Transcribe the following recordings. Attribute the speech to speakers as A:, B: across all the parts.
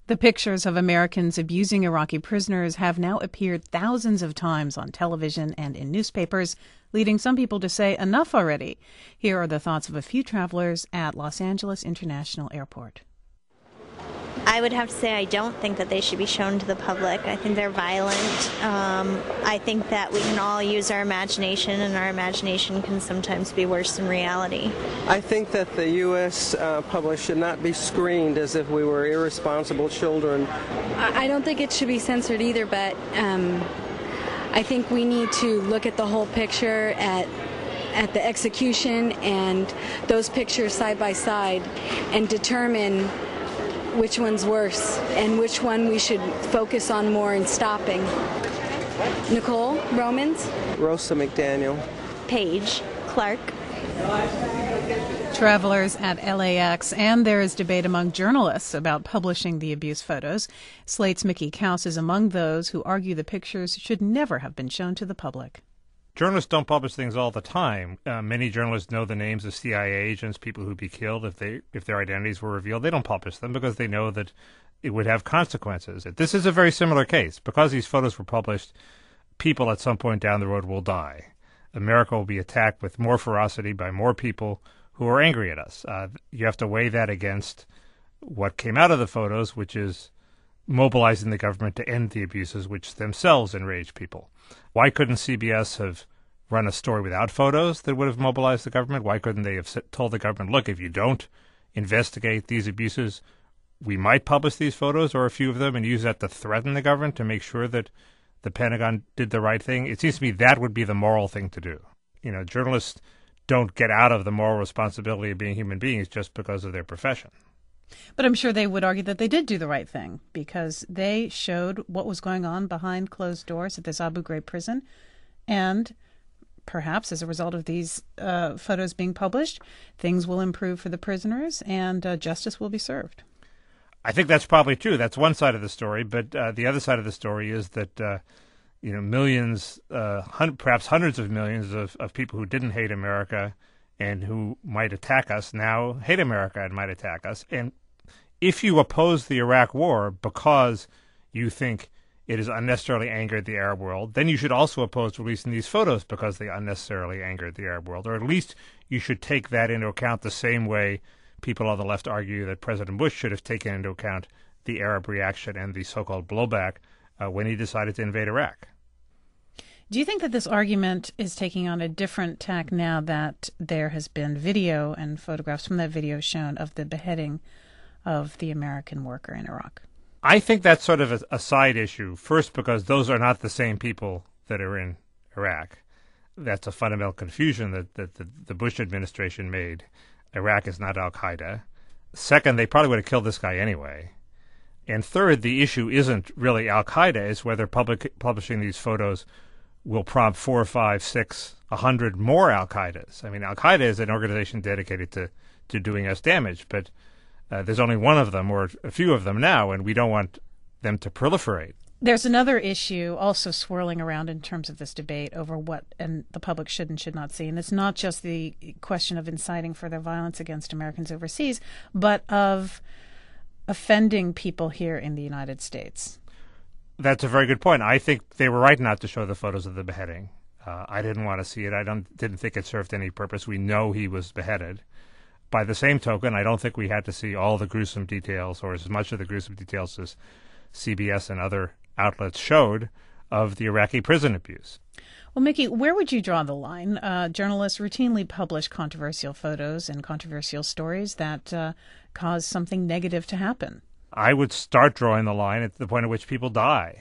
A: The pictures of Americans abusing Iraqi prisoners have now appeared thousands of times on television and in newspapers, leading some people to say enough already. Here are the thoughts of a few travelers at Los Angeles International Airport.
B: I would have to say I don't think that they should be shown to the public. I think they're violent. I think that we can all use our imagination, and our imagination can sometimes be worse than reality.
C: I think that the U.S. public should not be screened as if we were irresponsible children.
D: I don't think it should be censored either, but I think we need to look at the whole picture, at the execution and those pictures side by side, and determine which one's worse and which one we should focus on more in stopping. Nicole, Romans?
C: Rosa McDaniel.
B: Paige, Clark.
A: Travelers at LAX, and there is debate among journalists about publishing the abuse photos. Slate's Mickey Kaus is among those who argue the pictures should never have been shown to the public.
E: Journalists don't publish things all the time. Many journalists know the names of CIA agents, people who'd be killed if their identities were revealed. They don't publish them because they know that it would have consequences. This is a very similar case. Because these photos were published, people at some point down the road will die. America will be attacked with more ferocity by more people who are angry at us. You have to weigh that against what came out of the photos, which is mobilizing the government to end the abuses which themselves enrage people. Why couldn't CBS have run a story without photos that would have mobilized the government? Why couldn't they have told the government, look, if you don't investigate these abuses, we might publish these photos or a few of them and use that to threaten the government to make sure that the Pentagon did the right thing? It seems to me that would be the moral thing to do. Journalists don't get out of the moral responsibility of being human beings just because of their profession.
A: But I'm sure they would argue that they did do the right thing because they showed what was going on behind closed doors at this Abu Ghraib prison. And perhaps as a result of these photos being published, things will improve for the prisoners and justice will be served.
E: I think that's probably true. That's one side of the story. But the other side of the story is that, millions, perhaps hundreds of millions of people who didn't hate America and who might attack us now hate America and might attack us. And if you oppose the Iraq war because you think it has unnecessarily angered the Arab world, then you should also oppose releasing these photos because they unnecessarily angered the Arab world. Or at least you should take that into account the same way people on the left argue that President Bush should have taken into account the Arab reaction and the so-called blowback when he decided to invade Iraq.
A: Do you think that this argument is taking on a different tack now that there has been video and photographs from that video shown of the beheading of the American worker in Iraq?
E: I think that's sort of a side issue. First, because those are not the same people that are in Iraq. That's a fundamental confusion that the Bush administration made. Iraq is not al-Qaeda. Second, they probably would have killed this guy anyway. And third, the issue isn't really al-Qaeda. It's whether publishing these photos will prompt 4, 5, 6, 100 more al-Qaedas. I mean, al-Qaeda is an organization dedicated to doing us damage, but there's only one of them or a few of them now, and we don't want them to proliferate.
A: There's another issue also swirling around in terms of this debate over what and the public should and should not see. And it's not just the question of inciting further violence against Americans overseas, but of offending people here in the United States.
E: That's a very good point. I think they were right not to show the photos of the beheading. I didn't want to see it. I didn't think it served any purpose. We know he was beheaded. By the same token, I don't think we had to see all the gruesome details or as much of the gruesome details as CBS and other outlets showed of the Iraqi prison abuse.
A: Well, Mickey, where would you draw the line? Journalists routinely publish controversial photos and controversial stories that cause something negative to happen.
E: I would start drawing the line at the point at which people die.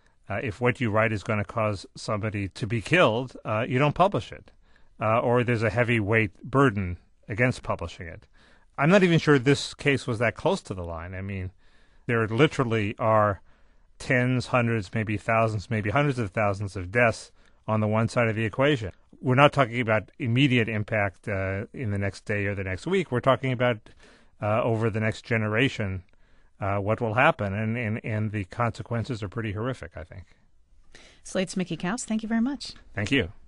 E: If what you write is going to cause somebody to be killed, you don't publish it. Or there's a heavyweight burden against publishing it. I'm not even sure this case was that close to the line. I mean, there literally are tens, hundreds, maybe thousands, maybe hundreds of thousands of deaths on the one side of the equation. We're not talking about immediate impact in the next day or the next week. We're talking about over the next generation what will happen, and the consequences are pretty horrific, I think.
A: Slate's Mickey Kaus, thank you very much.
E: Thank you.